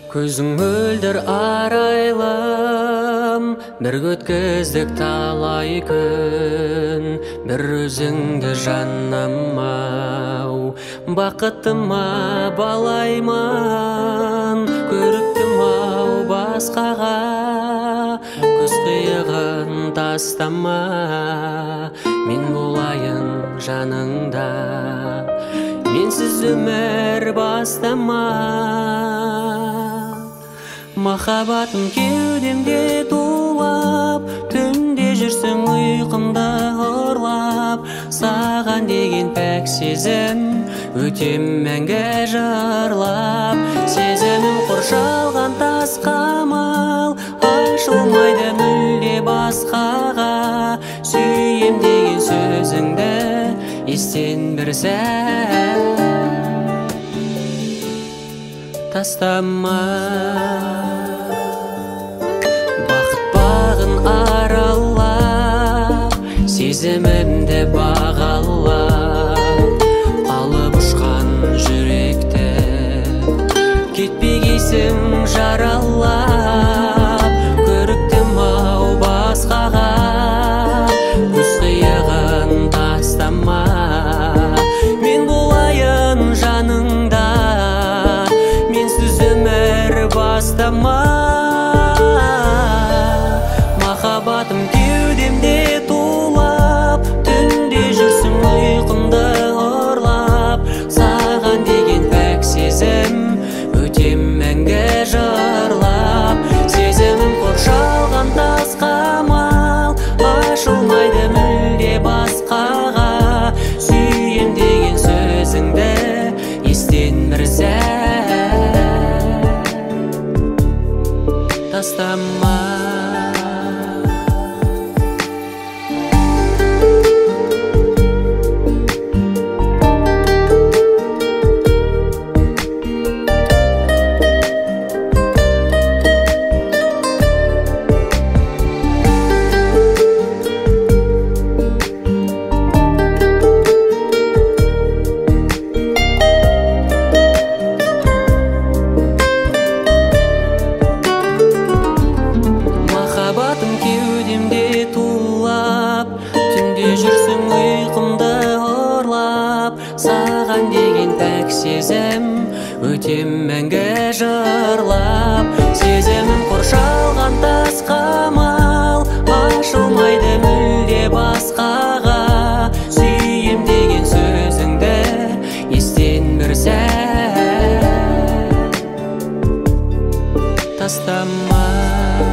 Көзің мөлдір арайлым, бір өткіздік талай күн, бір өзіңді жаным-ау, бақытыма балайман, көріктім-ау басқаға, көз қиығын тастама, мен болайын жаныңда, менсіз өмір бастама. Махаббатым кеудемде тулап, түнде жүрсің ұйқымды ұрлап, саған деген пәк сезім өтем мәңгі жырлап. Сезімім қоршалған тас қамал, ашылмайды мүлде басқаға, сүйем деген сөзіңді естен бір сәт тастама. Бақыт бағын аралап, сезімімді бағалап, алып ұшқан жүректі кетпегейсің жаралап. Көріктім-ау басқаға, көз қиығын тастама, мен болайын жаныңда, менсіз өмір бастама. Махаббатым кеудемде тулап, түнде жүрсің ұйқымды ұрлап, саған деген пәк сезім өтем мәңгі жырлап. Сезімім қоршалған тас қамал, ашылмайды мүлде басқаға, сүйем деген сөзіңді естен бір сәт тастама. Махаббатым кеудемде тулап, түнде жүрсің ұйқымды ұрлап, саған деген пәк сезім өтем мәңгі жырлап. Сезімім қоршалған тас қамал, ашылмайды мүлде басқаға, сүйем деген сөзіңді естен бір сәт тастама.